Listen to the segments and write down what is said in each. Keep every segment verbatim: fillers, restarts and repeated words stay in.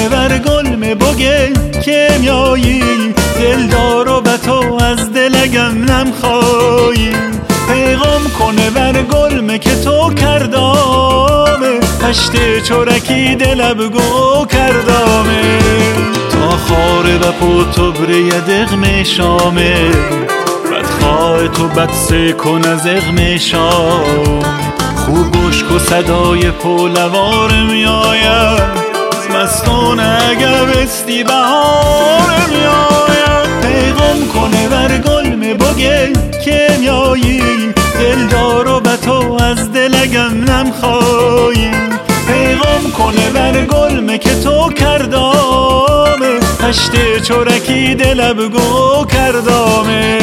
کنه بر گلم بگه کیمیایی، دلدار و به تو از دلگم نمخوایی. پیغام کنه بر گلم که تو کردامه، هشت چورکی دلب گو کردامه. تا خاره و پوتبره یدغم شامه، بدخواه تو بدسه کن از اغم شام. خوب گوش کو صدای پولوار میآید، مستون اگه بستی بهار میآید. پیغام کنه بر گلم بگه کیمیایی، دلدار و به تو از دلگم نمخوایی. پیغام کنه بر گلم که تو کردامه، هشت چورکی دلب گو کردامه.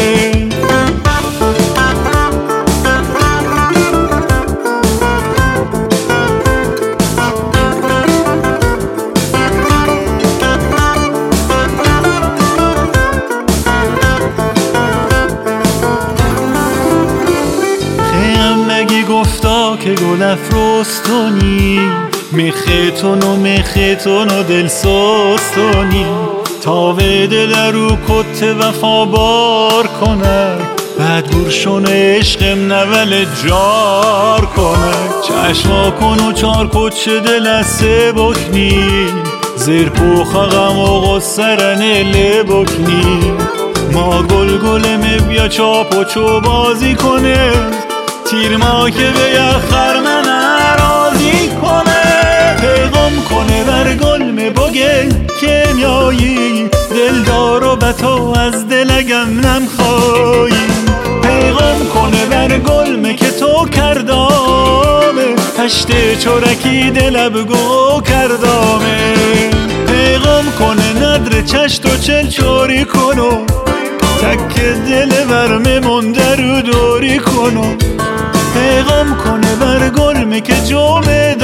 گفتا که گل افروستونی، میختون و میختون و دل سوستونی. تا به دل رو کت وفا بار کنه، بعد گرشون عشقم نول جار کنه. چشما کن و چار کچ دل از سه بکنی، زیر پوخ غم و غصرنه لی بکنی. ما گل گلمه بیا چاپ و چو بازی کنه، تیر ما که به یخر من راضی کنه. پیغام کنه بر گلم بگه کیمیایی، دلدار و به تو از دلگم نمخوایی. پیغام کنه بر گلم که تو کردامه، هشت چورکی دلب گو کردامه. پیغام کنه ندر چشت و چل چوری کنو، تک دل برمه منده رو دوری کنو. پیغام کنه بر گلمه که جومه